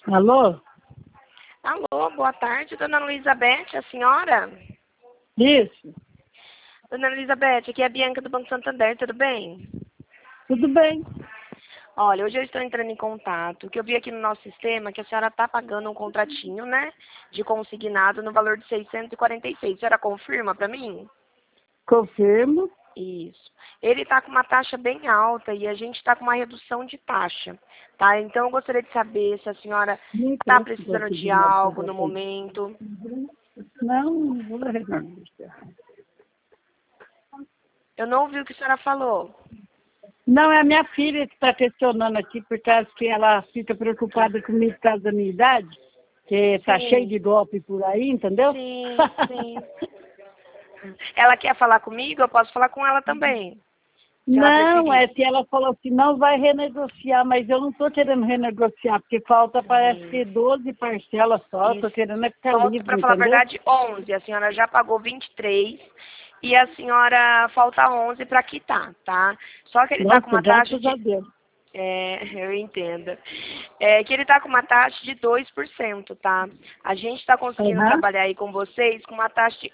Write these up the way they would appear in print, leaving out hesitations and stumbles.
Alô? Alô, boa tarde, dona Elizabeth, a senhora? Isso, Dona Elizabeth, aqui é a Bianca do Banco Santander, tudo bem? tudo bem. Olha, hoje eu estou entrando em contato, que eu vi aqui no nosso sistema que a senhora está pagando um contratinho, né, de consignado no valor de 646. A senhora confirma para mim? Confirmo. Isso. Ele está com uma taxa bem alta e a gente está com uma redução de taxa, tá? Então eu gostaria de saber se a senhora Nem está posso precisando de conseguir nada algo para no vocês. momento. Não vou registrar. Eu não ouvi o que a senhora falou. Não, é a minha filha que está questionando aqui, por causa que ela fica preocupada comigo por causa da minha idade, que está Sim. cheio de golpe por aí, entendeu? Sim, sim. Ela quer falar comigo? Eu posso falar com ela também. Se ela Não, preferir. é que ela falou assim, não vai renegociar, mas eu não estou querendo renegociar, porque falta, parece que 12 parcelas só, estou Isso. querendo é ficar Falta, livre, para falar a entendeu? verdade, 11. A senhora já pagou 23 e a senhora falta 11 para quitar, tá? Só que ele está com Nossa, uma taxa graças a de... Deus. Eu entendo. É que ele está com uma taxa de 2%, tá? A gente está conseguindo Aham. trabalhar aí com vocês com uma taxa de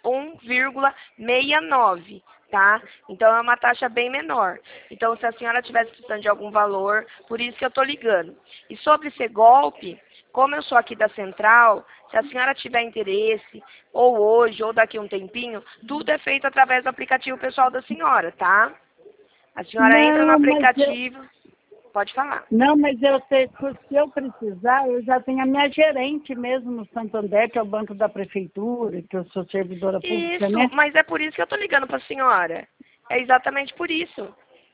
1,69, tá? Então é uma taxa bem menor. Então se a senhora tivesse precisando de algum valor, por isso que eu estou ligando. E sobre ser golpe, como eu sou aqui da central, se a senhora tiver interesse, ou hoje, ou daqui a um tempinho, tudo é feito através do aplicativo pessoal da senhora, tá? A senhora entra no Não, mas eu, aplicativo, pode falar. não, mas eu sei que se eu precisar, eu já tenho a minha gerente mesmo no Santander, que é o banco da prefeitura, que eu sou servidora pública, Isso, né? mas é por isso que eu tô ligando para a senhora. É exatamente por isso.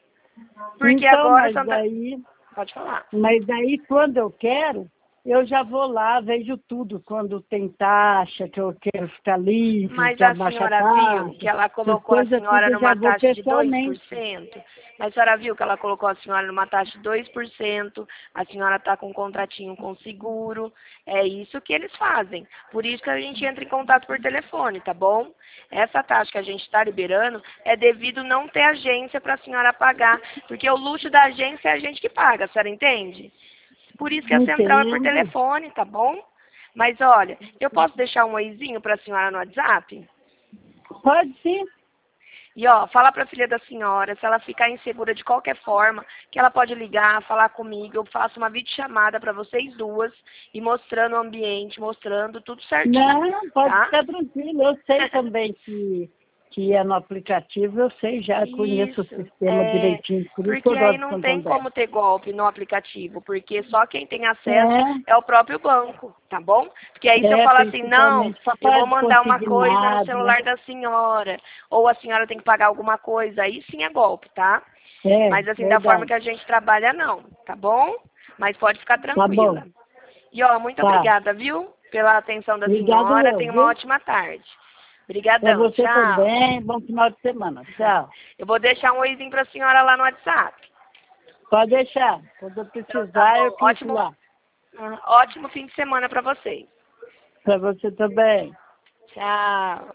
Porque Então, agora Santa... Pode falar. mas daí quando eu quero, eu já vou lá, vejo tudo, quando tem taxa, que eu quero ficar livre, Mas que a abaixa a senhora viu taxa, que ela essas colocou a coisas senhora tudo eu já numa vou taxa de pessoalmente. 2%? Mas a senhora viu que ela colocou a senhora numa taxa de 2%? A senhora está com um contratinho com seguro. É isso que eles fazem. Por isso que a gente entra em contato por telefone, tá bom? Essa taxa que a gente está liberando é devido não ter agência para a senhora pagar. Porque o luxo da agência é a gente que paga, a senhora entende? Por isso que a central é por Entendo. telefone, tá bom? Mas olha, eu posso deixar um oizinho para a senhora no WhatsApp? Pode sim. E ó, fala para a filha da senhora, se ela ficar insegura de qualquer forma, que ela pode ligar, falar comigo, eu faço uma videochamada para vocês duas e mostrando o ambiente, mostrando tudo certinho, Não, pode tá? ficar tranquilo. Eu sei também que é no aplicativo, eu sei já, conheço o Isso, sistema direitinho, por isso que porque eu aí gosto de não tem Santander. como ter golpe no aplicativo, porque só quem tem acesso É, é o próprio banco, tá bom? Porque aí se eu falar assim, não, principalmente para eu parar vou de mandar uma coisa no consignado, né? celular da senhora, ou a senhora tem que pagar alguma coisa, aí sim é golpe, tá? É, Mas assim, da forma verdade. que a gente trabalha, não, tá bom? Mas pode ficar Tá bom, tranquila. E ó, muito tá. obrigada, viu? Pela atenção da Obrigado senhora, eu, tenha uma viu? ótima tarde. Para Obrigadão, você tchau. também, bom final de semana. Tchau. Eu vou deixar um oizinho pra senhora lá no WhatsApp. Pode deixar. Quando eu Então tá precisar, eu bom. clico lá. Ótimo fim de semana pra vocês. Para você também. Tchau.